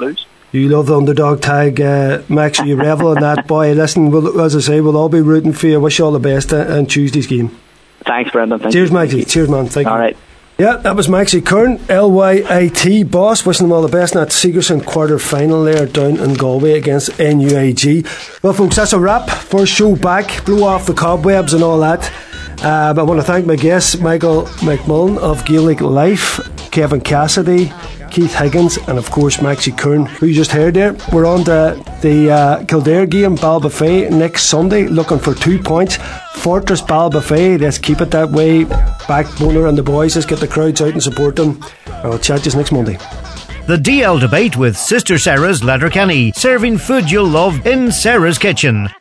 You love the underdog tag, uh, Max. You revel in that, boy. Listen, we'll, as I say, we'll all be rooting for you. Wish you all the best on Tuesday's game. Thanks, Brendan. Thank Cheers, you. Maxie. Cheers, man. Thank all you. All right. Yeah, that was Maxie Kern, L Y I T boss. Wishing them all the best in that Sigerson quarter final there down in Galway against N U I G. Well, folks, that's a wrap. First show back. Blow off the cobwebs and all that. Um, I want to thank my guests, Michael McMullen of Gaelic Life, Kevin Cassidy, Keith Higgins, and of course Maxie Kern, who you just heard there. We're on to the uh, Kildare game, Ballybofey, next Sunday, looking for two points. Fortress Ballybofey, let's keep it that way. Backboner and the boys, let's get the crowds out and support them. I'll chat to you next Monday. The D L Debate with Sister Sarah's Letterkenny, serving food you'll love in Sarah's Kitchen.